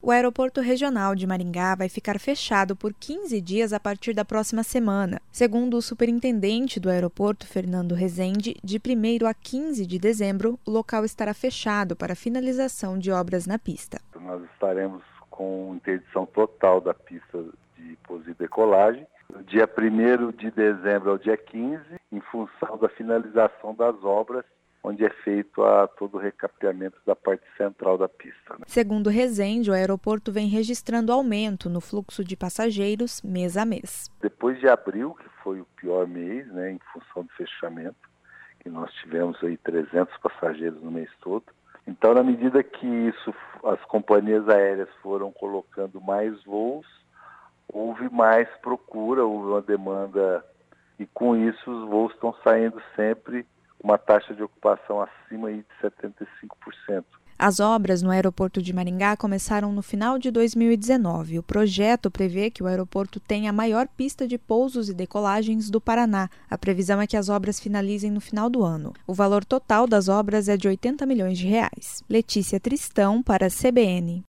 O aeroporto regional de Maringá vai ficar fechado por 15 dias a partir da próxima semana. Segundo o superintendente do aeroporto, Fernando Rezende, de 1º a 15 de dezembro, o local estará fechado para finalização de obras na pista. Nós estaremos com interdição total da pista de pouso e decolagem, do dia 1º de dezembro ao dia 15, em função da finalização das obras, onde é feito todo o recapeamento da parte central da pista. Segundo Rezende, o aeroporto vem registrando aumento no fluxo de passageiros mês a mês. Depois de abril, que foi o pior mês, em função do fechamento, que nós tivemos aí 300 passageiros no mês todo. Então, na medida que as companhias aéreas foram colocando mais voos, houve mais procura, houve uma demanda, e com isso os voos estão saindo sempre uma taxa de ocupação acima aí de 75%. As obras no aeroporto de Maringá começaram no final de 2019. O projeto prevê que o aeroporto tenha a maior pista de pousos e decolagens do Paraná. A previsão é que as obras finalizem no final do ano. O valor total das obras é de R$ 80 milhões. Letícia Tristão, para a CBN.